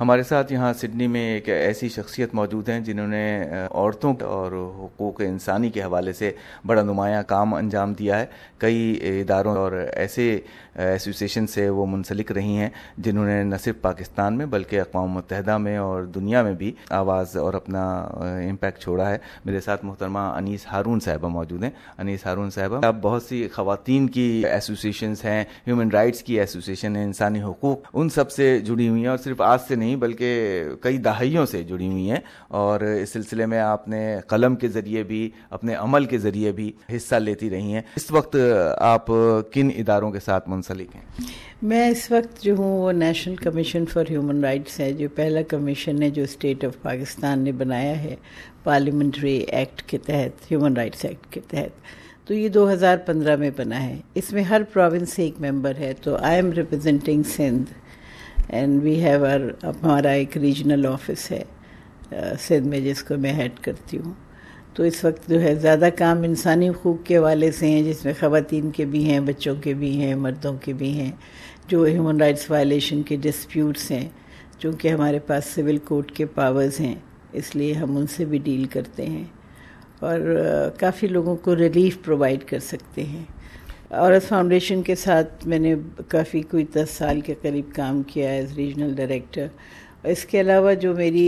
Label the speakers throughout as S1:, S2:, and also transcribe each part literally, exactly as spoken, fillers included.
S1: ہمارے ساتھ یہاں سڈنی میں ایک ایسی شخصیت موجود ہیں جنہوں نے عورتوں اور حقوق انسانی کے حوالے سے بڑا نمایاں کام انجام دیا ہے. کئی اداروں اور ایسے ایسوسیشن سے وہ منسلک رہی ہیں جنہوں نے نہ صرف پاکستان میں بلکہ اقوام متحدہ میں اور دنیا میں بھی آواز اور اپنا امپیکٹ چھوڑا ہے. میرے ساتھ محترمہ انیس ہارون صاحبہ موجود ہیں. انیس ہارون صاحبہ، اب بہت سی خواتین کی ایسوسیشنز ہیں، ہیومن رائٹس کی ایسوسیشن ہیں، انسانی حقوق، ان سب سے جڑی ہوئی ہیں اور صرف آج سے نہیں بلکہ کئی دہائیوں سے جڑی ہوئی ہیں. اور اس سلسلے میں آپ نے قلم کے ذریعے بھی، اپنے عمل کے ذریعے بھی حصہ لیتی رہی ہیں. اس وقت آپ کن اداروں کے ساتھ منسلک ہیں؟
S2: میں اس وقت جو ہوں وہ national commission for human rights ہے، جو پہلا کمیشن ہے جو اسٹیٹ آف پاکستان نے بنایا ہے پارلیمنٹری ایکٹ کے تحت، ہیومن رائٹس ایکٹ کے تحت. تو یہ دو ہزار پندرہ میں بنا ہے. اس میں ہر پروونس سے ایک ممبر ہے. تو I am representing Sindh and we have are, ہمارا ایک ریجنل آفس ہے سندھ میں جس کو میں ہیڈ کرتی ہوں. تو اس وقت جو ہے زیادہ کام انسانی حقوق کے حوالے سے ہیں، جس میں خواتین کے بھی ہیں، بچوں کے بھی ہیں، مردوں کے بھی ہیں. جو ہیومن رائٹس وائلیشن کے ڈسپیوٹس ہیں، چونکہ ہمارے پاس سول کوڈ کے پاورز ہیں اس لیے ہم ان سے بھی ڈیل کرتے ہیں اور کافی لوگوں کو ریلیف پرووائڈ کر سکتے ہیں. عورت فاؤنڈیشن کے ساتھ میں نے کافی کوئی دس سال کے قریب کام کیا ایز ریجنل ڈائریکٹر. اس کے علاوہ جو میری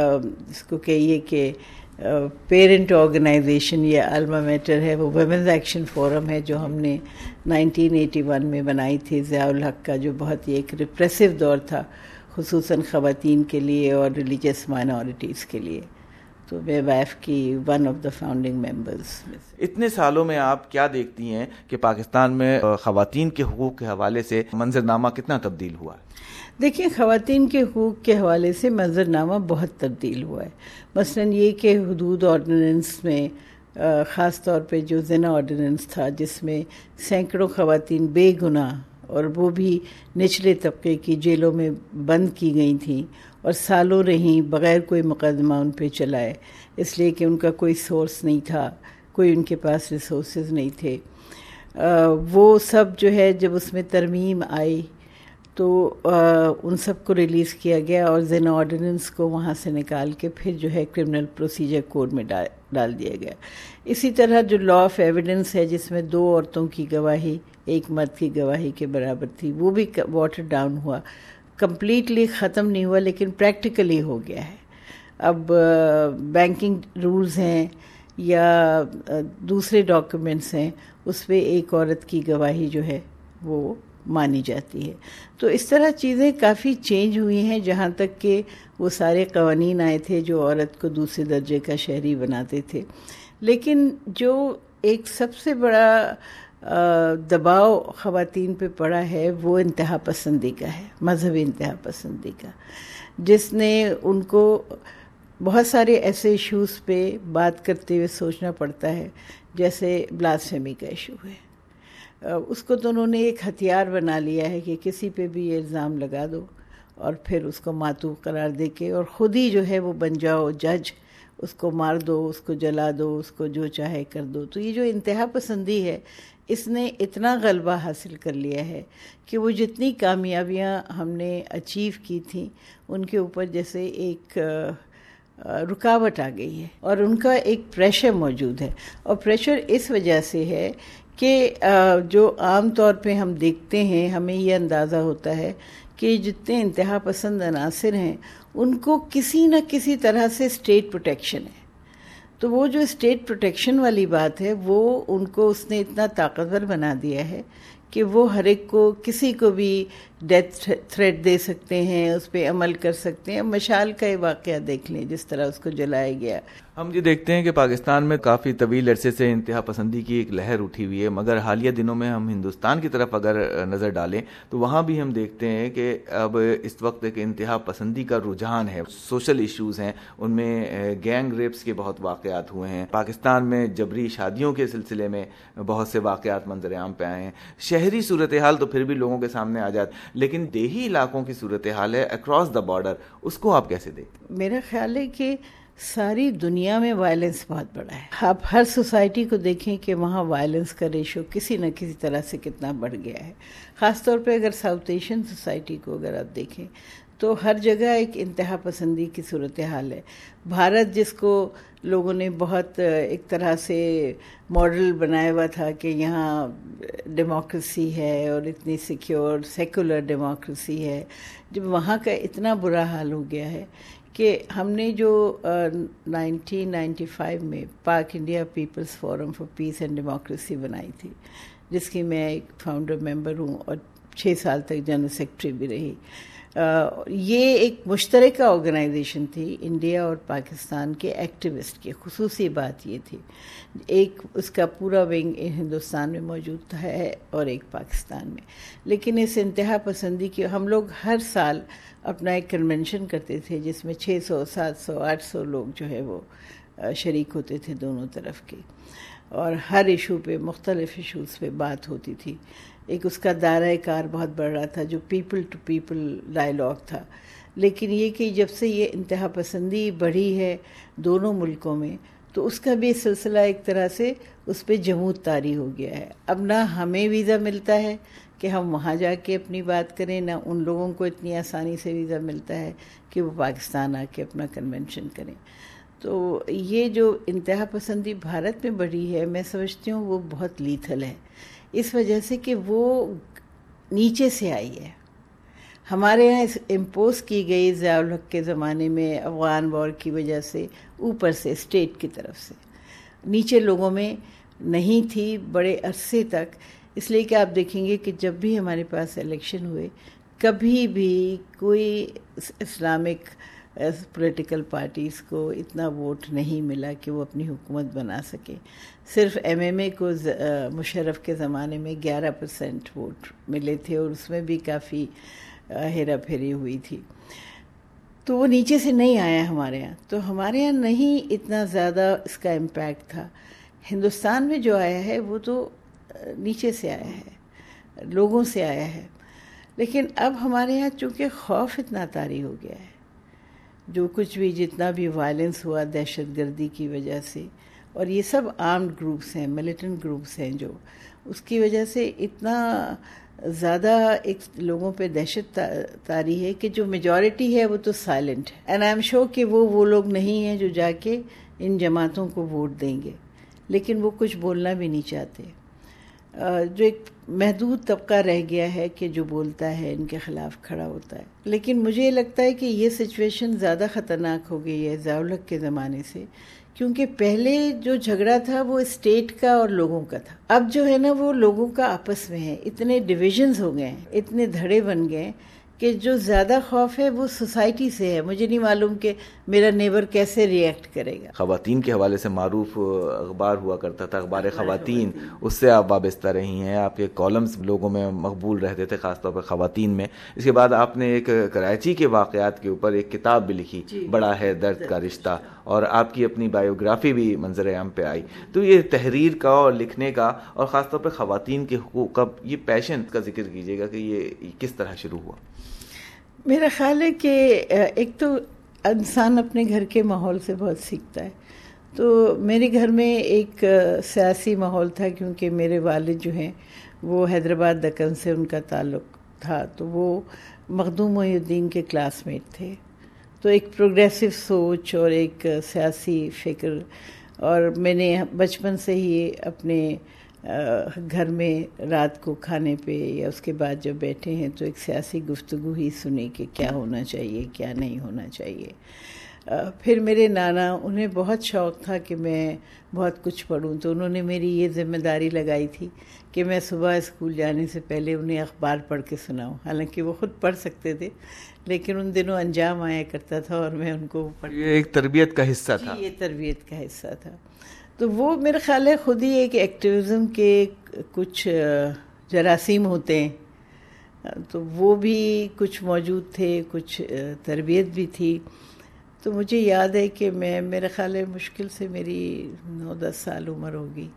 S2: اس کو کہیے کہ پیرنٹ آرگنائزیشن یا الما میٹر ہے، وہ ویمنز ایکشن فورم ہے جو ہم نے نائنٹین ایٹی ون میں بنائی تھی ضیاء الحق کا، جو بہت ہی ایک ریپریسو دور تھا خصوصاً خواتین کے لیے اور ریلیجیس مائنورٹیز کے لیے. تو میں وائف کی one of the founding members.
S1: اتنے سالوں میں آپ کیا دیکھتی ہیں کہ پاکستان میں خواتین کے حقوق کے حوالے سے منظرنامہ کتنا تبدیل ہوا ہے؟
S2: دیکھیں، خواتین کے حقوق کے حوالے سے منظرنامہ بہت تبدیل ہوا ہے. مثلاً یہ کہ حدود آرڈیننس میں خاص طور پہ جو زنا آرڈیننس تھا جس میں سینکڑوں خواتین بے گناہ اور وہ بھی نچلے طبقے کی جیلوں میں بند کی گئی تھیں اور سالوں رہیں بغیر کوئی مقدمہ ان پہ چلائے، اس لیے کہ ان کا کوئی سورس نہیں تھا، کوئی ان کے پاس ریسورسز نہیں تھے. وہ سب جو ہے جب اس میں ترمیم آئی تو ان سب کو ریلیز کیا گیا اور زنا آرڈیننس کو وہاں سے نکال کے پھر جو ہے کرمنل پروسیجر کوڈ میں ڈال دیا گیا. اسی طرح جو لا آف ایویڈنس ہے جس میں دو عورتوں کی گواہی ایک مرد کی گواہی کے برابر تھی، وہ بھی واٹر ڈاؤن ہوا. کمپلیٹلی ختم نہیں ہوا لیکن پریکٹیکلی ہو گیا ہے. اب بینکنگ رولز ہیں یا دوسرے ڈاکیومنٹس ہیں، اس پہ ایک عورت کی گواہی جو ہے وہ مانی جاتی ہے. تو اس طرح چیزیں کافی چینج ہوئی ہیں. جہاں تک کہ وہ سارے قوانین آئے تھے جو عورت کو دوسرے درجے کا شہری بناتے تھے، لیکن جو ایک سب سے بڑا دباؤ خواتین پہ پڑا ہے وہ انتہا پسندی کا ہے، مذہبی انتہا پسندی کا، جس نے ان کو بہت سارے ایسے ایشوز پہ بات کرتے ہوئے سوچنا پڑتا ہے، جیسے بلاسفیمی کا ایشو ہے. اس کو تو انہوں نے ایک ہتھیار بنا لیا ہے کہ کسی پہ بھی یہ الزام لگا دو اور پھر اس کو ماتوب قرار دے کے اور خود ہی جو ہے وہ بن جاؤ جج، اس کو مار دو، اس کو جلا دو، اس کو جو چاہے کر دو. تو یہ جو انتہا پسندی ہے اس نے اتنا غلبہ حاصل کر لیا ہے کہ وہ جتنی کامیابیاں ہم نے اچیو کی تھیں ان کے اوپر جیسے ایک رکاوٹ آ گئی ہے اور ان کا ایک پریشر موجود ہے. اور پریشر اس وجہ سے ہے کہ جو عام طور پہ ہم دیکھتے ہیں، ہمیں یہ اندازہ ہوتا ہے کہ جتنے انتہا پسند عناصر ہیں ان کو کسی نہ کسی طرح سے اسٹیٹ پروٹیکشن ہے. تو وہ جو اسٹیٹ پروٹیکشن والی بات ہے وہ ان کو اس نے اتنا طاقتور بنا دیا ہے کہ وہ ہر ایک کو، کسی کو بھی ڈیتھ تھریٹ دے سکتے ہیں، اس پہ عمل کر سکتے ہیں. مشال کا یہ واقعہ دیکھ لیں جس طرح اس کو جلایا گیا.
S1: ہم یہ دیکھتے ہیں کہ پاکستان میں کافی طویل عرصے سے انتہا پسندی کی ایک لہر اٹھی ہوئی ہے، مگر حالیہ دنوں میں ہم ہندوستان کی طرف اگر نظر ڈالیں تو وہاں بھی ہم دیکھتے ہیں کہ اب اس وقت ایک انتہا پسندی کا رجحان ہے. سوشل ایشوز ہیں، ان میں گینگ ریپس کے بہت واقعات ہوئے ہیں. پاکستان میں جبری شادیوں کے سلسلے میں بہت سے واقعات منظر عام پہ آئے ہیں. شہری صورتحال تو پھر بھی لوگوں کے سامنے آ جاتی، لیکن دیہی علاقوں کی صورتحال ہے اکراس دا بارڈر، اس کو آپ کیسے دیکھتے ہیں؟
S2: میرا خیال ہے کہ ساری دنیا میں وائلنس بہت بڑا ہے. آپ ہر سوسائٹی کو دیکھیں کہ وہاں وائلنس کا ریشو کسی نہ کسی طرح سے کتنا بڑھ گیا ہے. خاص طور پہ اگر ساؤتھ ایشین سوسائٹی کو اگر آپ دیکھیں تو ہر جگہ ایک انتہا پسندی کی صورتحال ہے. بھارت جس کو لوگوں نے بہت ایک طرح سے ماڈل بنایا ہوا تھا کہ یہاں ڈیموکریسی ہے اور اتنی سیکیور سیکولر ڈیموکریسی ہے، جب وہاں کا اتنا برا حال ہو گیا ہے کہ ہم نے جو نائنٹین نائنٹی فائیو میں Pak India people's forum for peace and democracy بنائی تھی، جس کی میں ایک فاؤنڈر ممبر ہوں اور چھ سال تک جنرل سیکرٹری بھی رہی. یہ ایک مشترکہ آرگنائزیشن تھی انڈیا اور پاکستان کے ایکٹیوسٹ کی. خصوصی بات یہ تھی ایک اس کا پورا ونگ ہندوستان میں موجود ہے اور ایک پاکستان میں. لیکن اس انتہا پسندی کی ہم لوگ ہر سال اپنا ایک کنونشن کرتے تھے جس میں چھ سو سات سو آٹھ سو لوگ جو ہے وہ شریک ہوتے تھے دونوں طرف کے، اور ہر ایشو پہ مختلف ایشوز پہ بات ہوتی تھی. ایک اس کا دائرۂ کار بہت بڑھ رہا تھا جو پیپل ٹو پیپل ڈائلاگ تھا. لیکن یہ کہ جب سے یہ انتہا پسندی بڑھی ہے دونوں ملکوں میں تو اس کا بھی سلسلہ ایک طرح سے اس پہ جمود طاری ہو گیا ہے. اب نہ ہمیں ویزا ملتا ہے کہ ہم وہاں جا کے اپنی بات کریں، نہ ان لوگوں کو اتنی آسانی سے ویزا ملتا ہے کہ وہ پاکستان آ کے اپنا کنونشن کریں. تو یہ جو انتہا پسندی بھارت میں بڑھی ہے میں سمجھتی ہوں وہ بہت لیتھل ہے، اس وجہ سے کہ وہ نیچے سے آئی ہے. ہمارے یہاں امپوز کی گئی ضیاء الحق کے زمانے میں افغان وار کی وجہ سے اوپر سے اسٹیٹ کی طرف سے، نیچے لوگوں میں نہیں تھی بڑے عرصے تک. اس لیے کہ آپ دیکھیں گے کہ جب بھی ہمارے پاس الیکشن ہوئے کبھی بھی کوئی اسلامک پولیٹیکل پارٹیز کو اتنا ووٹ نہیں ملا کہ وہ اپنی حکومت بنا سکے. صرف ایم ایم اے کو مشرف کے زمانے میں گیارہ پرسنٹ ووٹ ملے تھے اور اس میں بھی کافی ہیرا پھیری ہوئی تھی. تو وہ نیچے سے نہیں آیا ہمارے ہاں، تو ہمارے ہاں نہیں اتنا زیادہ اس کا امپیکٹ تھا. ہندوستان میں جو آیا ہے وہ تو نیچے سے آیا ہے، لوگوں سے آیا ہے. لیکن اب ہمارے ہاں چونکہ خوف اتنا طاری ہو گیا ہے، جو کچھ بھی جتنا بھی وائلنس ہوا دہشت گردی کی وجہ سے، اور یہ سب آرمڈ گروپس ہیں، ملیٹنٹ گروپس ہیں، جو اس کی وجہ سے اتنا زیادہ ایک لوگوں پہ دہشت طاری ہے کہ جو میجورٹی ہے وہ تو سائلنٹ ہے. اینڈ آئی ایم شیور کہ وہ وہ لوگ نہیں ہیں جو جا کے ان جماعتوں کو ووٹ دیں گے، لیکن وہ کچھ بولنا بھی نہیں چاہتے. جو ایک محدود طبقہ رہ گیا ہے کہ جو بولتا ہے ان کے خلاف کھڑا ہوتا ہے. لیکن مجھے لگتا ہے کہ یہ سچویشن زیادہ خطرناک ہو گئی ہے ضیاء الحق کے زمانے سے، کیونکہ پہلے جو جھگڑا تھا وہ اسٹیٹ کا اور لوگوں کا تھا. اب جو ہے نا وہ لوگوں کا آپس میں ہے. اتنے ڈویژنز ہو گئے ہیں، اتنے دھڑے بن گئے کہ جو زیادہ خوف ہے وہ سوسائٹی سے ہے. مجھے نہیں معلوم کہ میرا نیبر کیسے ری ایکٹ کرے گا.
S1: خواتین کے حوالے سے معروف اخبار ہوا کرتا تھا، اخبار خواتین، اس سے آپ وابستہ رہی ہیں. آپ کے کالمز لوگوں میں مقبول رہتے تھے، خاص طور پر خواتین میں. اس کے بعد آپ نے ایک کراچی کے واقعات کے اوپر ایک کتاب بھی لکھی، بڑا ہے درد کا رشتہ، اور آپ کی اپنی بایوگرافی بھی منظر عام پہ آئی. تو یہ تحریر کا اور لکھنے کا اور خاص طور پہ خواتین کے حقوق کا یہ پیشن کا ذکر کیجیے گا کہ یہ کس طرح شروع ہوا.
S2: میرا خیال ہے کہ ایک تو انسان اپنے گھر کے ماحول سے بہت سیکھتا ہے. تو میرے گھر میں ایک سیاسی ماحول تھا، کیونکہ میرے والد جو ہیں وہ حیدرآباد دکن سے ان کا تعلق تھا، تو وہ مخدوم محی الدین کے کلاس میٹ تھے. تو ایک پروگریسو سوچ اور ایک سیاسی فکر، اور میں نے بچپن سے ہی اپنے گھر میں رات کو کھانے پہ یا اس کے بعد جب بیٹھے ہیں تو ایک سیاسی گفتگو ہی سنی کہ کیا ہونا چاہیے کیا نہیں ہونا چاہیے. پھر میرے نانا، انہیں بہت شوق تھا کہ میں بہت کچھ پڑھوں، تو انہوں نے میری یہ ذمہ داری لگائی تھی کہ میں صبح اسکول جانے سے پہلے انہیں اخبار پڑھ کے سناؤں. حالانکہ وہ خود پڑھ سکتے تھے، لیکن ان دنوں انجام آیا کرتا تھا اور میں ان کو پڑھ.
S1: یہ ایک تربیت کا حصہ تھا.
S2: یہ تربیت کا حصہ تھا. تو وہ میرا خیال ہے خود ہی ایک ایکٹیویزم کے کچھ جراثیم ہوتے ہیں، تو وہ بھی کچھ موجود تھے، کچھ تربیت بھی تھی. تو مجھے یاد ہے کہ میں میرا خیال ہے مشکل سے میری نو دس سال عمر ہوگی.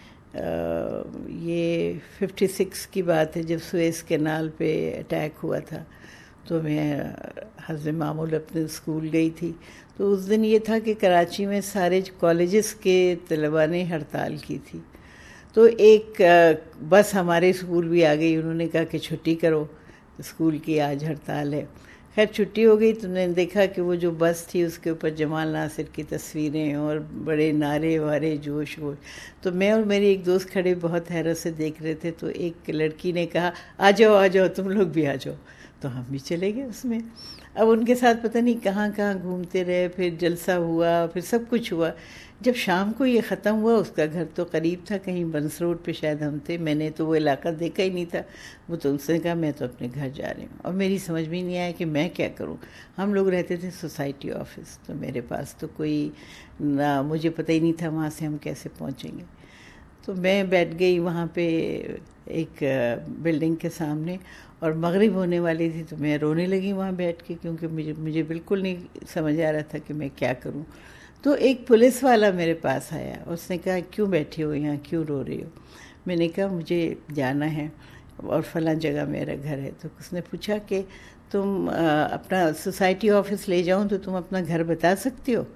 S2: یہ ففٹی سکس کی بات ہے جب سویس کینال پہ اٹیک ہوا تھا. تو میں حسب معمول اپنے اسکول گئی تھی. تو اس دن یہ تھا کہ کراچی میں سارے کالجز کے طلباء نے ہڑتال کی تھی. تو ایک بس ہمارے اسکول بھی آ گئی، انہوں نے کہا کہ چھٹی کرو، اسکول کی آج ہڑتال ہے. خیر چھٹی ہو گئی تو میں نے دیکھا کہ وہ جو بس تھی اس کے اوپر جمال ناصر کی تصویریں اور بڑے نعرے وارے جوش ووش. تو میں اور میری ایک دوست کھڑے بہت حیرت سے دیکھ رہے تھے. تو ایک لڑکی نے کہا آ جاؤ آ جاؤ تم لوگ بھی آ جاؤ. تو ہم بھی چلے گئے اس میں. اب ان کے ساتھ پتہ نہیں کہاں کہاں گھومتے رہے, پھر جلسہ ہوا, پھر سب کچھ ہوا. جب شام کو یہ ختم ہوا, اس کا گھر تو قریب تھا, کہیں بنس روڈ پہ شاید ہم تھے, میں نے تو وہ علاقہ دیکھا ہی نہیں تھا. وہ تو اس نے کہا میں تو اپنے گھر جا رہی ہوں. اور میری سمجھ میں نہیں آیا کہ میں کیا کروں. ہم لوگ رہتے تھے سوسائٹی آفس, تو میرے پاس تو کوئی نہ, مجھے پتہ ہی نہیں تھا وہاں سے ہم کیسے پہنچیں گے. تو میں بیٹھ گئی وہاں پہ ایک بلڈنگ کے سامنے, اور مغرب ہونے والی تھی تو میں رونے لگی وہاں بیٹھ کے, کیونکہ مجھے مجھے بالکل نہیں سمجھ آ رہا تھا کہ میں کیا کروں. تو ایک پولیس والا میرے پاس آیا, اس نے کہا کیوں بیٹھی ہو یہاں, کیوں رو رہی ہو. میں نے کہا مجھے جانا ہے اور فلاں جگہ میرا گھر ہے. تو اس نے پوچھا کہ تم اپنا سوسائٹی آفس لے جاؤں تو تم اپنا گھر بتا سکتی ہو.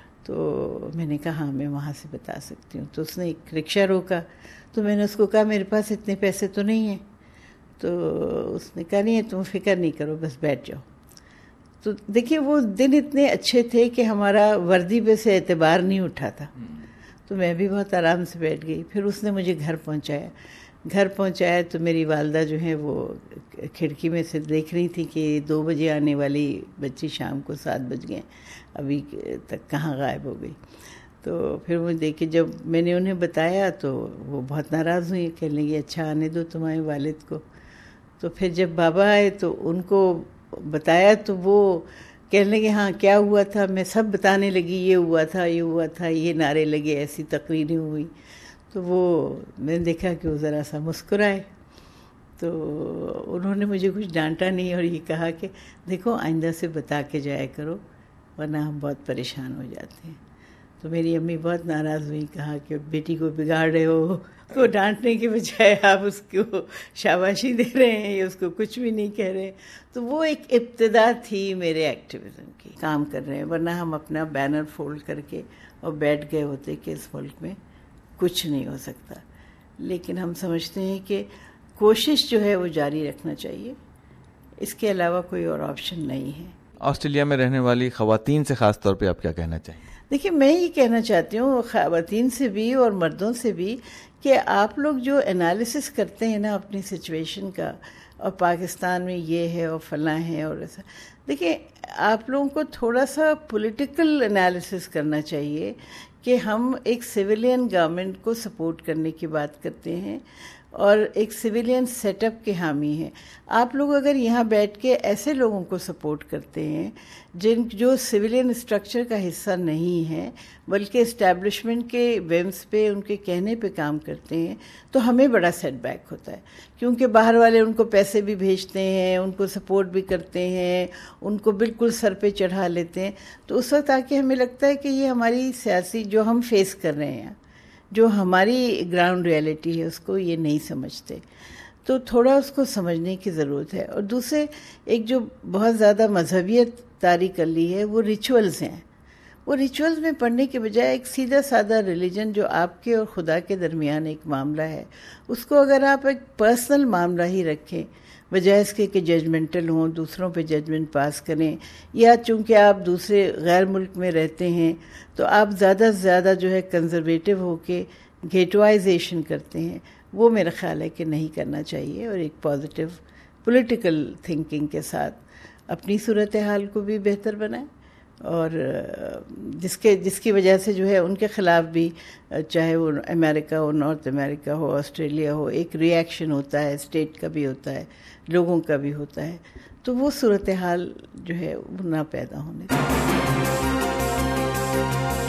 S2: تو میں نے کہا ہاں میں وہاں سے بتا سکتی ہوں. تو اس نے ایک رکشہ روکا, تو میں نے اس کو کہا میرے پاس اتنے پیسے تو نہیں ہیں. تو اس نے کہا نہیں تم فکر نہیں کرو, بس بیٹھ جاؤ. تو دیکھیے وہ دن اتنے اچھے تھے کہ ہمارا وردی پہ سے اعتبار نہیں اٹھا تھا. تو میں بھی بہت آرام سے بیٹھ گئی. پھر اس نے مجھے گھر پہنچایا. گھر پہنچایا تو میری والدہ جو ہے وہ کھڑکی میں سے دیکھ رہی تھی کہ دو بجے آنے والی بچی شام کو سات بج گئے, ابھی تک کہاں غائب ہو گئی. تو پھر وہ دیکھے جب میں نے انہیں بتایا تو وہ بہت ناراض ہوئی, کہنے لگی اچھا آنے دو تمہارے والد کو. تو پھر جب بابا آئے تو ان کو بتایا تو وہ کہنے لگے ہاں کیا ہوا تھا. میں سب بتانے لگی, یہ ہوا تھا یہ ہوا تھا, یہ نعرے لگے, ایسی تقریریں ہوئی. تو وہ میں نے دیکھا کہ وہ ذرا سا مسکرائے. تو انہوں نے مجھے کچھ ڈانٹا نہیں اور یہ کہا کہ دیکھو آئندہ سے بتا کے جایا کرو ورنہ ہم بہت پریشان ہو جاتے ہیں. تو میری امی بہت ناراض ہوئی, کہا کہ بیٹی کو بگاڑ رہے ہو, کو ڈانٹنے کے بجائے آپ اس کو شاباشی دے رہے ہیں یا اس کو کچھ بھی نہیں کہہ رہے. تو وہ ایک ابتدا تھی میرے ایکٹیویزم کی. کام کر رہے ہیں ورنہ ہم اپنا بینر فولڈ کر کے اور بیٹھ گئے ہوتے کہ اس ملک میں کچھ نہیں ہو سکتا. لیکن ہم سمجھتے ہیں کہ کوشش جو ہے وہ جاری رکھنا چاہیے, اس کے علاوہ کوئی اور آپشن نہیں ہے.
S1: آسٹریلیا میں رہنے والی خواتین سے خاص طور پہ آپ کیا کہنا چاہیں؟
S2: دیکھیے میں یہ کہنا چاہتی ہوں خواتین سے بھی اور مردوں سے بھی کہ آپ لوگ جو انالیسس کرتے ہیں نا اپنی سچویشن کا, اور پاکستان میں یہ ہے اور فلاں ہے اور ایسا, دیکھیں آپ لوگوں کو تھوڑا سا پولیٹیکل انالیسس کرنا چاہیے کہ ہم ایک سویلین گورنمنٹ کو سپورٹ کرنے کی بات کرتے ہیں اور ایک سویلین سیٹ اپ کے حامی ہیں. آپ لوگ اگر یہاں بیٹھ کے ایسے لوگوں کو سپورٹ کرتے ہیں جن جو سویلین اسٹرکچر کا حصہ نہیں ہے بلکہ اسٹیبلشمنٹ کے ویمس پہ ان کے کہنے پہ کام کرتے ہیں, تو ہمیں بڑا سیٹ بیک ہوتا ہے. کیونکہ باہر والے ان کو پیسے بھی بھیجتے ہیں, ان کو سپورٹ بھی کرتے ہیں, ان کو بالکل سر پہ چڑھا لیتے ہیں. تو اس وقت آ کے ہمیں لگتا ہے کہ یہ ہماری سیاسی جو ہم فیس کر رہے ہیں, جو ہماری گراؤنڈ ریئلٹی ہے, اس کو یہ نہیں سمجھتے. تو تھوڑا اس کو سمجھنے کی ضرورت ہے. اور دوسرے ایک جو بہت زیادہ مذہبیت طاری کر لی ہے وہ ریچولز ہیں. وہ ریچولز میں پڑھنے کے بجائے ایک سیدھا سادہ ریلیجن جو آپ کے اور خدا کے درمیان ایک معاملہ ہے, اس کو اگر آپ ایک پرسنل معاملہ ہی رکھیں بجائے اس کے کہ ججمنٹل ہوں, دوسروں پہ ججمنٹ پاس کریں, یا چونکہ آپ دوسرے غیر ملک میں رہتے ہیں تو آپ زیادہ سے زیادہ جو ہے کنزرویٹو ہو کے گیٹوائزیشن کرتے ہیں, وہ میرا خیال ہے کہ نہیں کرنا چاہیے. اور ایک پازیٹیو پولیٹیکل تھنکنگ کے ساتھ اپنی صورتحال کو بھی بہتر بنائیں, اور جس کے جس کی وجہ سے جو ہے ان کے خلاف بھی, چاہے وہ امریکہ ہو, نارتھ امریکہ ہو, آسٹریلیا ہو, ایک ری ایکشن ہوتا ہے, اسٹیٹ کا بھی ہوتا ہے, لوگوں کا بھی ہوتا ہے. تو وہ صورتحال جو ہے وہ نہ پیدا ہونے.